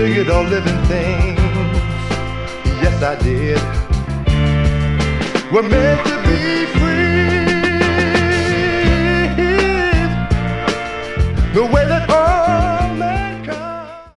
figured on living things. Yes, I did. We're meant to be